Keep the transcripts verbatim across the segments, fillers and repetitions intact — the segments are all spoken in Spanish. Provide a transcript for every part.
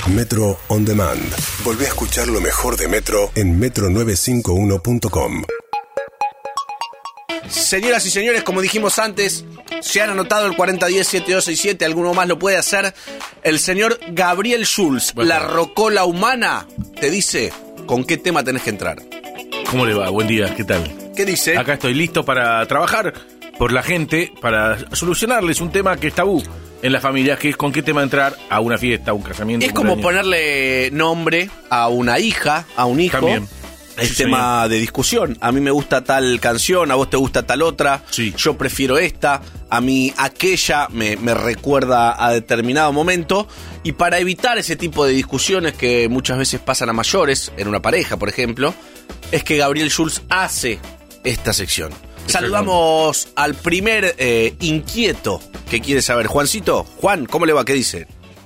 Metro On Demand. Volvé a escuchar lo mejor de Metro en metro novecientos cincuenta y uno punto com. Señoras y señores, como dijimos antes, se han anotado el cuarenta diez setenta y dos sesenta y siete, alguno más lo puede hacer. El señor Gabriel Schulz, bueno, la rocola humana, te dice con qué tema tenés que entrar. ¿Cómo le va? Buen día, ¿qué tal? ¿Qué dice? Acá estoy listo para trabajar por la gente, para solucionarles un tema que es tabú en la familia, que es con qué tema entrar a una fiesta, a un casamiento. Es como ponerle nombre a una hija, a un hijo. También. El Sí, tema señor. de discusión. A mí me gusta tal canción, a vos te gusta tal otra. Sí. Yo prefiero esta. A mí aquella me, me recuerda a determinado momento. Y para evitar ese tipo de discusiones que muchas veces pasan a mayores, en una pareja, por ejemplo, es que Gabriel Schulz hace esta sección. Saludamos al primer eh, inquieto que quiere saber. Juancito, Juan, ¿cómo le va? ¿Qué dice?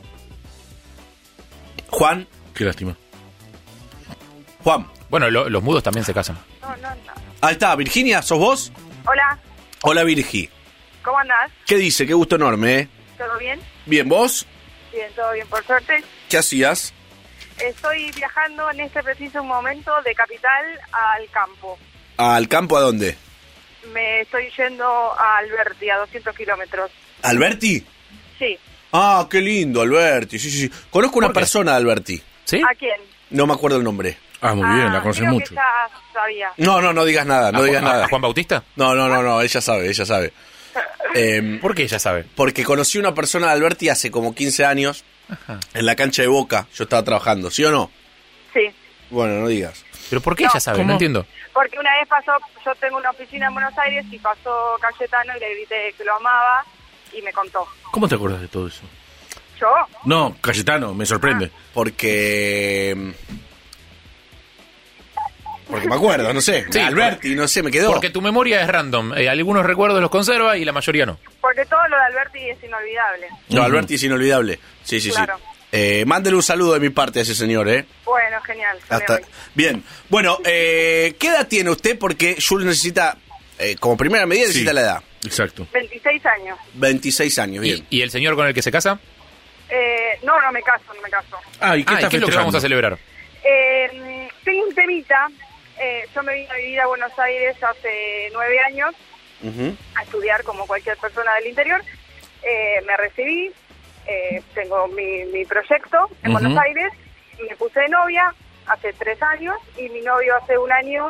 Juan, Qué lástima. Juan. Bueno, lo- los mudos también se casan. No, no, no. Ahí está, Virginia, ¿sos vos? Hola, Hola, Virgi. ¿cómo andás? ¿Qué dice? Qué gusto enorme, ¿eh? ¿Todo bien? Bien, ¿vos? Bien, todo bien, por suerte. ¿Qué hacías? Estoy viajando en este preciso momento de Capital al campo. ¿Al campo a dónde? Me estoy yendo a Alberti, a doscientos kilómetros. ¿Alberti? Sí. Ah, qué lindo, Alberti. Sí, sí, sí. Conozco una ¿Por qué? persona de Alberti. ¿Sí? ¿A quién? No me acuerdo el nombre. Ah, muy bien, Ah, la conoces creo mucho. que ya sabía. No, no, no digas nada, no ¿A digas Juan- nada. a Juan Bautista? No, no, no, no, ella sabe, ella sabe. Eh, ¿Por qué ella sabe? porque conocí una persona de Alberti hace como quince años en la cancha de Boca. Yo estaba trabajando, ¿sí o no? Sí. Bueno, no digas. ¿Pero por qué No, ella sabe? ¿cómo? No entiendo. Porque una vez pasó, yo tengo una oficina en Buenos Aires y pasó Cayetano y le grité que lo amaba y me contó. ¿Cómo te acuerdas de todo eso? ¿Yo? No, Cayetano, me sorprende. Porque... Porque me acuerdo, no sé. Sí, Alberti, no sé, me quedó. Porque tu memoria es random. Eh, algunos recuerdos los conserva y la mayoría no. Porque todo lo de Alberti es inolvidable. No, Alberti es inolvidable. Sí, sí, Claro. sí. Eh, mándele un saludo de mi parte a ese señor, ¿eh? Bueno, genial. se Hasta... me voy. Bien. Bueno, eh, ¿qué edad tiene usted? Porque Jules necesita, eh, como primera medida, necesita Sí. la edad. Exacto. veintiséis años. veintiséis años, bien. ¿Y, y el señor con el que se casa? Eh, no, no me caso, no me caso. Ah, ¿y qué Ah, ¿y está qué es lo que vamos a celebrar? Eh, tengo un temita. Eh, yo me vine a vivir a Buenos Aires hace nueve años Ujú. a estudiar como cualquier persona del interior. Eh, me recibí, eh, tengo mi, mi proyecto en Ujú. Buenos Aires, me puse de novia hace tres años y mi novio hace un año,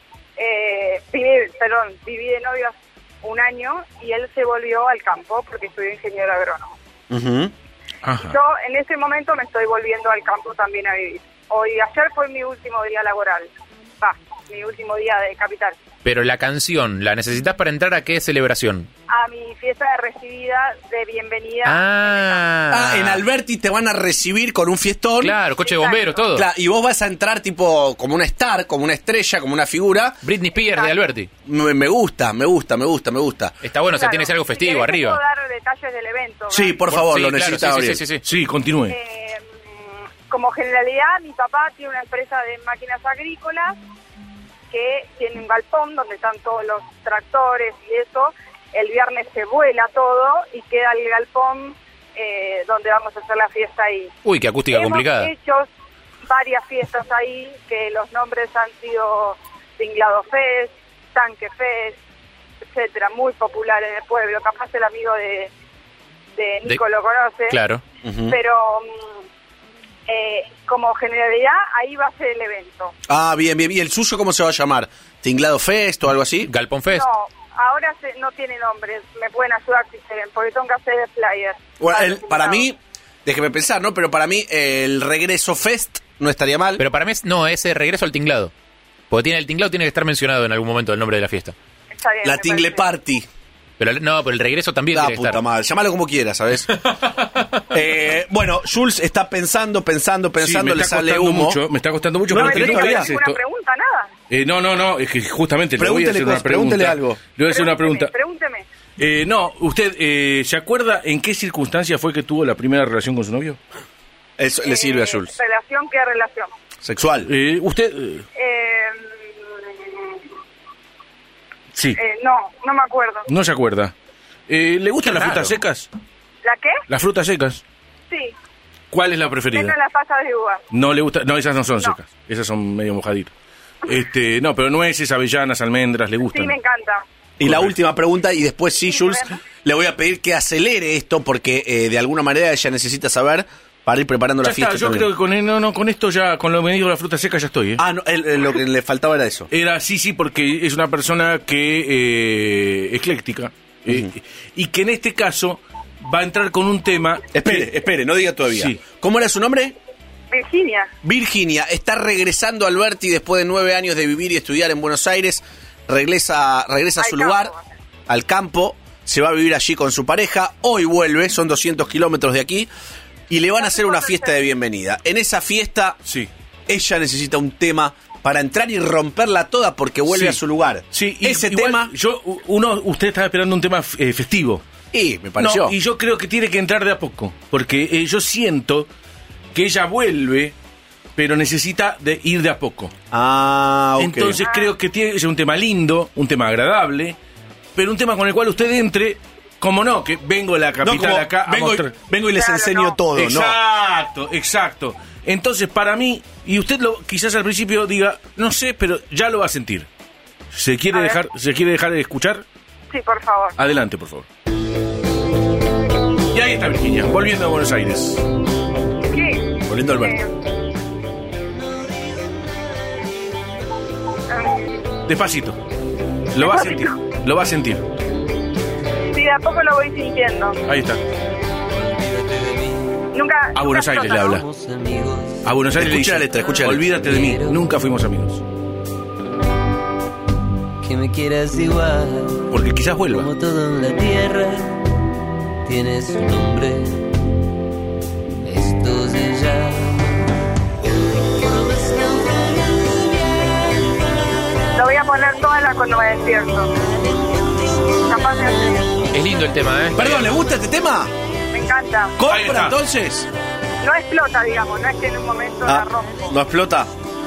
eh, viví, perdón, viví de novio hace un año y él se volvió al campo porque estudió ingeniero agrónomo. Ujú. Ajá. Yo en este momento me estoy volviendo al campo también a vivir. Hoy, ayer fue mi último día laboral. Va, mi último día de Capital. Pero la canción, ¿la necesitas para entrar a qué celebración? A mi fiesta de recibida, de bienvenida. Ah, Ah, en Alberti te van a recibir con un fiestón. Claro, coche de bomberos, todo. Claro, y vos vas a entrar tipo como una star, como una estrella, como una figura. Britney Spears de Alberti. Me, me gusta, me gusta, me gusta, me gusta. Está bueno, o sea, Claro. tiene que ser algo Si festivo querés, te arriba. puedo dar detalles del evento. Sí, ¿verdad? por favor, Sí, lo claro, necesita sí, Gabriel. sí, sí, sí. Sí, continúe. Eh, como generalidad, mi papá tiene una empresa de máquinas agrícolas que tiene un galpón donde están todos los tractores y eso. El viernes se vuela todo y queda el galpón eh, donde vamos a hacer la fiesta ahí. Uy, qué acústica Hemos complicada. hecho varias fiestas ahí, que los nombres han sido Tinglado Fest, Tanque Fest, etcétera, muy popular en el pueblo. Capaz el amigo de, de Nico De- lo conoce. Claro. Ujú. Pero mm, eh, como generalidad, ahí va a ser el evento. Ah, bien, bien. ¿Y el suyo cómo se va a llamar? ¿Tinglado Fest o algo así? Galpón Fest. No, ahora se, no tiene nombre. Me pueden ayudar si quieren, porque tengo que hacer el flyer. Bueno, Para el- el para jubilado. mí, déjeme pensar, ¿no? Pero para mí el Regreso Fest no estaría mal. Pero para mí, es- no, ese regreso al tinglado. Porque tiene el tinglado tiene que estar mencionado en algún momento el nombre de la fiesta. Está bien, la me Tingle parece. Party. Pero el- no, pero el regreso también La tiene que puta estar. madre. Llámalo como quieras, ¿sabes? eh, bueno, Jules está pensando, pensando, Sí, pensando, me le está sale costando humo. mucho, me está costando mucho, No, pero no tenés tenés todavía todavía ¿Una esto. pregunta? Nada. Eh, no, no, no, es que justamente le voy a Pregúntele hacer una cosas, pregunta. pregúntele algo. Le voy a hacer una Pregúnteme, pregunta. Pregúnteme. Eh, no, ¿usted eh, se acuerda en qué circunstancia fue que tuvo la primera relación con su novio? Eso le sirve a Eh, Jules. ¿Relación? ¿Qué relación? Sexual. Eh, ¿Usted? eh, Eh, sí, eh, no, no me acuerdo. no se acuerda. Eh, ¿Le gustan Qué las raro. frutas secas? ¿La qué? Las frutas secas. Sí. ¿Cuál es la preferida? Menos las pasas de uva. No le gusta, no, esas no son No. secas, esas son medio mojaditas. Este, no, pero nueces, avellanas, almendras, le gustan. Sí, me encanta. Y la Correcto. última pregunta, y después sí, Sí, Jules, bueno. le voy a pedir que acelere esto porque eh, de alguna manera ella necesita saber para ir preparando Ya la fiesta. está, yo también. creo que con, no, no, con esto ya, con lo venido de la fruta seca ya estoy, ¿eh? Ah, no, él- él- lo que le faltaba era eso. Era, sí, sí, porque es una persona que eh, ecléctica eh, y que en este caso va a entrar con un tema. Espere, que- espere, no diga todavía. Sí. ¿Cómo era su nombre? Virginia. Virginia. Está regresando Alberti después de nueve años de vivir y estudiar en Buenos Aires. Regresa, regresa a Al su campo. lugar, al campo. Se va a vivir allí con su pareja. Hoy vuelve, son doscientos kilómetros de aquí. Y le van a hacer una fiesta de bienvenida. En esa fiesta, Sí. ella necesita un tema para entrar y romperla toda porque vuelve Sí. a su lugar. Sí, y Ese igual, tema, yo, uno, usted estaba esperando un tema eh, festivo. y me pareció. No, y yo creo que tiene que entrar de a poco, porque eh, yo siento que ella vuelve, pero necesita de ir de a poco. Ah, ok. Entonces creo que tiene que ser un tema lindo, un tema agradable, pero un tema con el cual usted entre, como no, que vengo de la No, capital como, acá a vengo, y, mostrar. vengo y les Claro, enseño no. todo, ¿no? Exacto, exacto. Entonces, para mí, y usted lo quizás al principio diga, no sé, pero ya lo va a sentir. ¿Se quiere A ver. dejar, se quiere dejar de escuchar? Sí, por favor. Adelante, por favor. Y ahí está Virginia, volviendo a Buenos Aires. ¿Qué? Volviendo al Eh, um, Despacito. Lo va a sentir, lo va a sentir. sí, de a poco lo voy sintiendo. Ahí está. Nunca. A Buenos nunca Aires le explota, habla. ¿no? A Buenos Aires le Escucha dice, la letra, escucha la letra. olvídate de mí, nunca fuimos amigos. Que me quieras igual, Porque quizás vuelva. como todo en la tierra, tienes un nombre. Esto se llama. Lo voy a poner toda la cuando me despierto. Capaz de hacer. Es lindo el tema, ¿eh? Perdón, ¿le gusta este tema? Me encanta. Ahí ¿Compra está. entonces? No explota, digamos, no es que en un momento la Ah, rompo. no explota.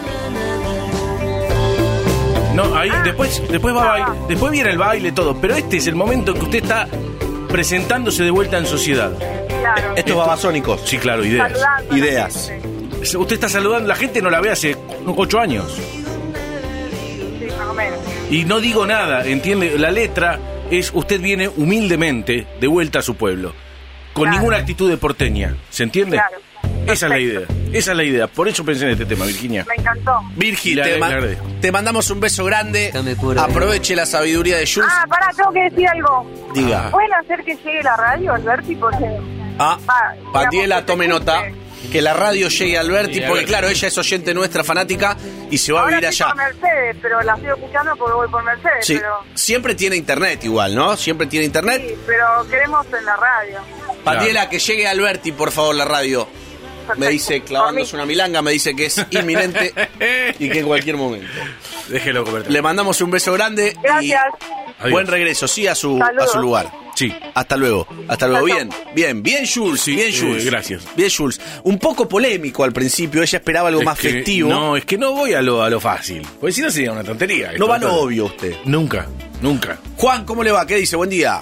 No, ahí Ah. después, después va a baile, después viene el baile todo, pero este es el momento en que usted está presentándose de vuelta en sociedad. Claro. Estos babasónicos. Sí, claro, ideas. Saludando a la Ideas. gente. Usted está saludando, la gente no la ve hace ocho años. Sí, más o menos. Y no digo nada, ¿entiende? La letra es, usted viene humildemente de vuelta a su pueblo, con Claro. ninguna actitud de porteña, ¿se entiende? Claro. Esa es la idea, Perfecto. esa es la idea, por eso pensé en este tema, Virginia. Me encantó. Virgi, Le- te, le ma- agradezco. te mandamos un beso grande. Déjame por ahí. Aproveche la sabiduría de Jules. Ah, pará, tengo que decir algo. Diga. ¿Pueden hacer que llegue la radio, Alberti? Porque. Ah, Ah, digamos Pandiela, que se tome escuche. nota. Que la radio llegue a Alberti, Sí, porque Alberti. claro, ella es oyente nuestra, fanática, y se va a Ahora vivir estoy allá. por Mercedes, pero la estoy escuchando porque voy por Mercedes. Sí, Pero, siempre tiene internet igual, ¿no? Siempre tiene internet. sí, pero queremos en la radio. Pandiela, que llegue a Alberti, por favor, la radio. Me Perfecto. dice, clavándose una milanga, me dice que es inminente y que en cualquier momento. Déjelo convertir. Le mandamos un beso grande Gracias. y Adiós. buen regreso, sí, a su, a Saludos. su lugar. Sí. Hasta luego, hasta luego. Chao, Bien, bien, bien, Jules, Sí, bien, eh, Jules. gracias. Bien, Jules. Un poco polémico al principio, ella esperaba algo Es más que- festivo. No, es que no voy a lo, a lo fácil, porque si no sería una tontería. No va a Esto- lo obvio usted. Nunca, nunca. Juan, ¿cómo le va? ¿Qué dice? Buen día.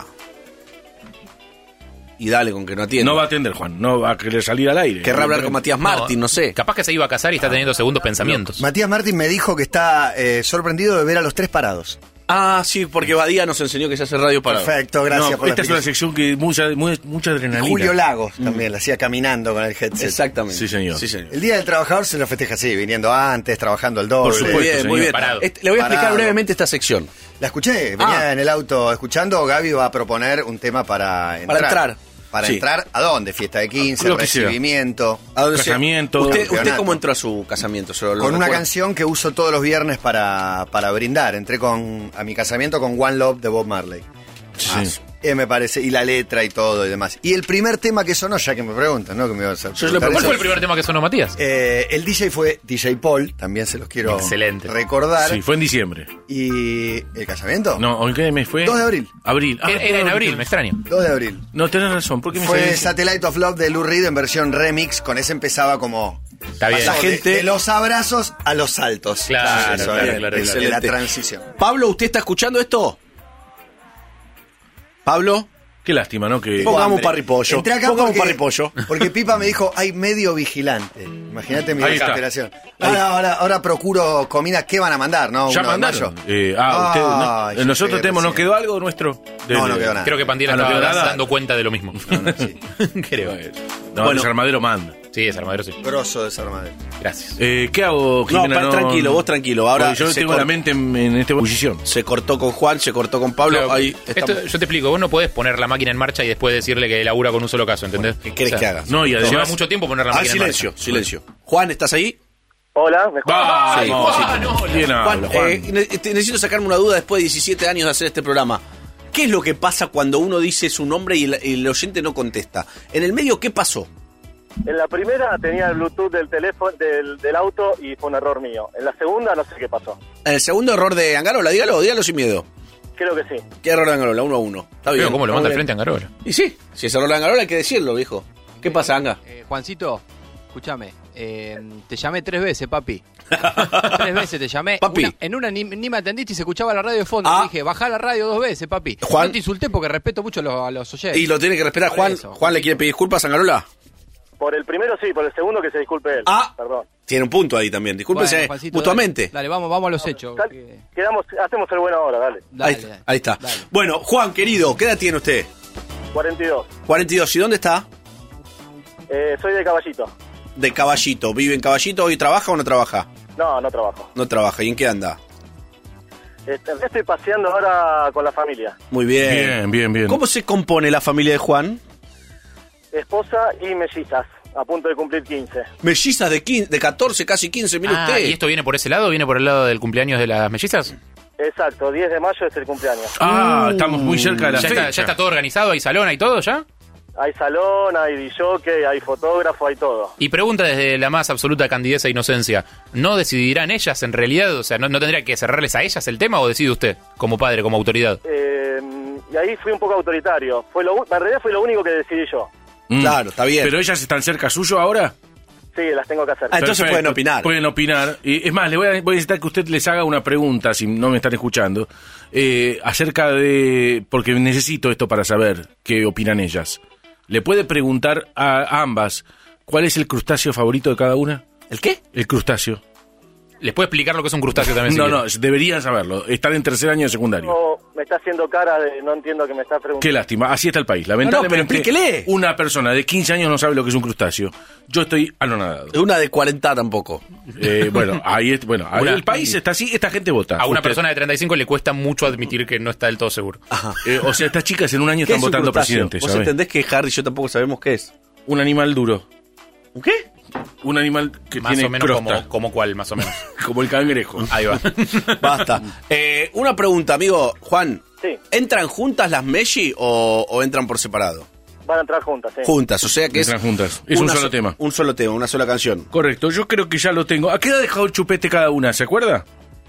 Y dale con que no atiende. No va a atender, Juan, no va a querer salir al aire. Querrá hablar con Matías Martín, no sé. Capaz que se iba a casar y está teniendo segundos pensamientos. Matías Martín me dijo que está eh, sorprendido de ver a los tres parados. Ah, sí, porque Badía nos enseñó que se hace radio para. Perfecto, gracias No, por la esta es una explicación. sección que mucha, muy- mucha adrenalina. Julio Lagos también la hacía caminando con el headset. Exactamente. Sí, señor. Sí, señor. El Día del Trabajador se lo festeja así, viniendo antes, trabajando el doble. Por supuesto. Muy bien, señor. muy bien. Parado. Este, le voy a explicar Parado. brevemente esta sección. La escuché, venía Ah. en el auto escuchando. Gaby va a proponer un tema para entrar. Para entrar. Para Sí. entrar, ¿a dónde? Fiesta de quince, Lo que sea. recibimiento. ¿A dónde se- Casamiento. ¿Usted, ¿Usted Campeonato. cómo entró a su casamiento? Se lo- lo Con una recuerdo. canción que uso todos los viernes para, para brindar. Entré con, a mi casamiento con One Love de Bob Marley. Sí. Eh, me parece, y la letra y todo y demás. Y el primer tema que sonó, ya que me preguntan, ¿no? Que me ibas a Yo le preguntar ¿Cuál eso. fue el primer tema que sonó Matías? Eh, el D J fue D J Paul, también se los quiero Excelente. recordar. Sí, fue en diciembre. ¿Y el casamiento? No, ¿hoy qué mes fue? dos de abril. Abril. Ah, Era, era en abril, me extraño. dos de abril. No, tenés razón. ¿Por qué me Fue sabés eso? Satellite of Love de Lou Reed en versión remix. Con ese empezaba como... Está bien. La pasó de- gente- de, los abrazos a los saltos. Claro, Eso, claro, de- claro, de, claro. de la Excelente. transición. Pablo, ¿usted está escuchando esto? ¿Pablo? Qué lástima, ¿no? Que Pongamos un parripollo. Entré acá Pongamos un porque, parripollo. porque Pipa me dijo, hay medio vigilante. Imagínate mi Ahí está. desesperación. Ahora, ahora, ahora procuro comida. ¿Qué van a mandar? ¿No? ya Uno de mandaron. mayo. Eh, ah, usted, no, Ay, eh, yo nosotros llegué tenemos, ¿nos recién. quedó algo nuestro? De- No, no quedó nada. Creo que Pandiela Ah, ¿no estaba quedó nada? dando cuenta de lo mismo. Sí. Creo. No, Bueno. el armadero manda. Sí, es armadero, sí. Grosso desarmadero. Gracias. Eh, ¿Qué hago, No, Jimena? pa- tranquilo, vos tranquilo. Ahora Porque yo se tengo cor- la mente en, en esta posición. Se cortó con Juan, se cortó con Pablo. Claro, Ahí esto, estamos. yo te explico, vos no podés poner la máquina en marcha y después decirle que labura con un solo caso, ¿entendés? ¿Qué querés que hagas? No, y Lleva además... mucho tiempo poner la Ah, máquina silencio, en marcha. silencio. Juan, ¿estás ahí? Hola, ¿me escuchas? Vamos, Sí, Juan, Juan, bien habla, Juan, Juan. eh, ne- te- necesito sacarme una duda después de diecisiete años de hacer este programa. ¿Qué es lo que pasa cuando uno dice su nombre y el, el oyente no contesta? En el medio, ¿qué pasó? En la primera tenía el Bluetooth del teléfono, del, del auto y fue un error mío. En la segunda no sé qué pasó. En el segundo error de Angarola, dígalo, dígalo sin miedo. Creo que sí. ¿Qué error de Angarola? Uno a uno. Está bien. Pero ¿cómo lo manda al Muy frente bien. a Angarola? Y sí, si es error de Angarola hay que decirlo, viejo. ¿Qué pasa, Anga? Eh, Juancito, escúchame. eh, te llamé tres veces, papi. tres veces te llamé. Papi. Una- en una ni, ni me atendiste y se escuchaba la radio de fondo. Ah. Te dije, bajá la radio dos veces, papi. Juan. No te insulté porque respeto mucho a los, a los oyentes. Y lo tiene que respetar Por Juan. eso, Juan le quiere pedir disculpas a Angarola. Por el primero sí, por el segundo que se disculpe él. Ah. Perdón. Tiene un punto ahí también. Discúlpense Bueno, Juancito, mutuamente. Dale, dale, vamos, vamos a los hechos. Cal- que- Quedamos, hacemos el bueno ahora, dale. Dale, ahí, está, dale. ahí está. Dale. Bueno, Juan, querido, ¿qué edad tiene usted? cuarenta y dos. cuarenta y dos. ¿Y dónde está? Eh, soy de Caballito. De Caballito. ¿Vive en Caballito? ¿Hoy trabaja o no trabaja? No, no trabajo. No trabaja. ¿Y en qué anda? Este, estoy paseando ahora con la familia. Muy bien. Bien, bien, bien. ¿Cómo se compone la familia de Juan? Esposa y mellizas, a punto de cumplir quince. Mellizas de quince, de catorce, casi quince. Mire Ah, usted. ¿y esto viene por ese lado? ¿Viene por el lado del cumpleaños de las mellizas? Exacto, diez de mayo es el cumpleaños. Ah, estamos muy cerca de la ¿Ya fecha. está, ¿Ya está todo organizado? ¿Hay salón? ¿Hay todo ya? Hay salón, hay D J, hay fotógrafo, hay todo. Y pregunta desde la más absoluta candidez e inocencia. ¿No decidirán ellas en realidad? O sea, ¿no, no tendría que cerrarles a ellas el tema o decide usted, como padre, como autoridad? Eh, y ahí fui un poco autoritario. Fue lo, u- en realidad fue lo único que decidí yo. Mm. Claro, está bien. ¿Pero ellas están cerca suyo ahora? Sí, las tengo que hacer. Ah, entonces Perfecto. pueden opinar. Pueden opinar. Y, es más, le voy a, voy a necesitar que usted les haga una pregunta, si no me están escuchando, eh, acerca de... Porque necesito esto para saber qué opinan ellas. ¿Le puede preguntar a ambas cuál es el crustáceo favorito de cada una? ¿El qué? El crustáceo. ¿Les puede explicar lo que es un crustáceo también? si No, quiere? no, deberían saberlo. Están en tercer año de secundario. No, me está haciendo cara de no entiendo que me está preguntando. Qué lástima, así está el país. Lamentablemente, pero explíquele. una persona de quince años no sabe lo que es un crustáceo. Yo estoy anonadado. Una de cuarenta tampoco. Eh, bueno, ahí es, bueno, ahí Una- el país está así, esta gente vota. A una Usted- persona de treinta y cinco le cuesta mucho admitir que no está del todo seguro. Eh, o sea, estas chicas en un año ¿Qué están es un votando crustáceo? presidente, ¿Vos ¿sabes? entendés que Harry y yo tampoco sabemos qué es? Un animal duro. ¿Un qué? Un animal que Más tiene o menos crosta, como, como cuál, más o menos. como el cangrejo. Ahí va. Basta. Eh, una pregunta, amigo. Juan, Sí, ¿entran juntas las Meshi o, o entran por separado? van a entrar juntas, sí. Juntas, o sea que Entran es... juntas. Es un una solo so- tema. Un solo tema, una sola canción. Correcto, yo creo que ya lo tengo. ¿A qué edad ha dejado el chupete cada una? ¿Se acuerda?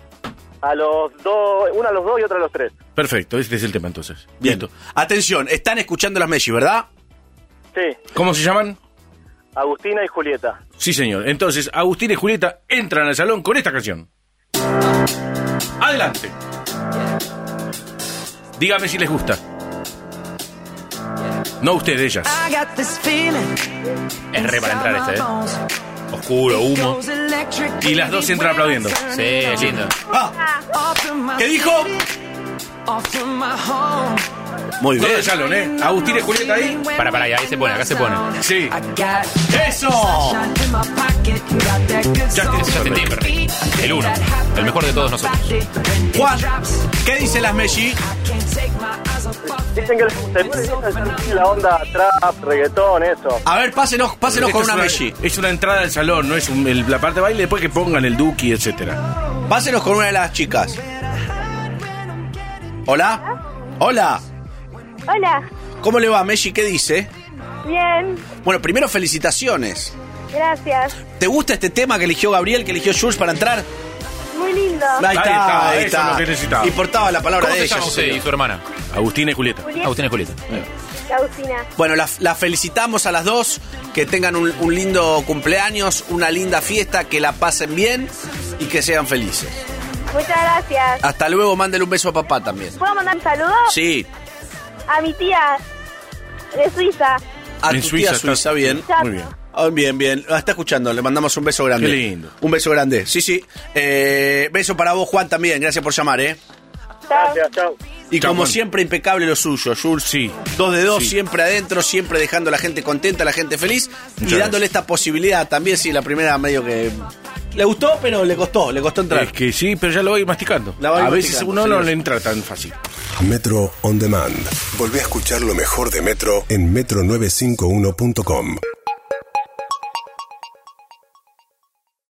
A los dos, una a los dos y otra a los tres. Perfecto, este es el tema entonces. Bien. Listo. Atención, están escuchando las Meshi, ¿verdad? Sí, ¿Cómo se llaman? Agustina y Julieta. Sí, señor. Entonces, Agustín y Julieta entran al salón con esta canción. Adelante. Dígame si les gusta. No usted, ellas. Es re para entrar este, ¿eh? Oscuro, humo. Y las dos entran aplaudiendo. Sí, es lindo. Ah, ¿qué dijo? Muy Todo bien. el salón, ¿eh? Agustín y Julieta ahí. Para, para, ahí se pone, acá se pone. Sí. ¡Eso! Justin Justin Timberlake. El uno. El mejor de todos nosotros. Juan, ¿qué dicen las Meshi? Dicen que les gusta. Les gusta la onda trap, reggaetón, eso. A ver, pásenos, pásenos Esto con es una Meshi. Es una entrada al salón, no es un- el- la parte de baile después que pongan el duki, etcétera. Pásenos con una de las chicas. ¿Hola? Hola. Hola, ¿Cómo le va, Meshi? ¿Qué dice? bien, Bueno, primero felicitaciones. gracias. ¿Te gusta este tema que eligió Gabriel, que eligió Jules para entrar? Muy lindo. Ahí está, ahí eso está. es lo que necesitaba. Importaba la palabra ¿Cómo de se ella. llama usted y su hermana? Agustín y Julieta. Julieta, Agustín y Julieta. Agustina. Bueno, las la felicitamos a las dos, que tengan un, un lindo cumpleaños, una linda fiesta, que la pasen bien y que sean felices. Muchas gracias. Hasta luego, mándele un beso a papá también. ¿Puedo mandar un saludo? Sí, A mi tía de Suiza. A En tu Suiza tía está- Suiza, bien. Muy bien. Ah, bien, bien. La está escuchando, le mandamos un beso grande. Qué lindo. Un beso grande, sí, sí. Eh, beso para vos, Juan, también. Gracias por llamar, ¿eh? Gracias, chao. Y Chao, como Juan. siempre, impecable lo suyo, Jules. Sí. Dos de dos, Sí. siempre adentro, siempre dejando a la gente contenta, a la gente feliz. y Muchas dándole esta posibilidad también, sí, la primera medio que... Le gustó, pero le costó, le costó entrar. Es que sí, pero ya lo voy masticando. La va a veces masticando, uno no señor. le entra tan fácil. Metro On Demand. Volvé a escuchar lo mejor de Metro en metro novecientos cincuenta y uno punto com.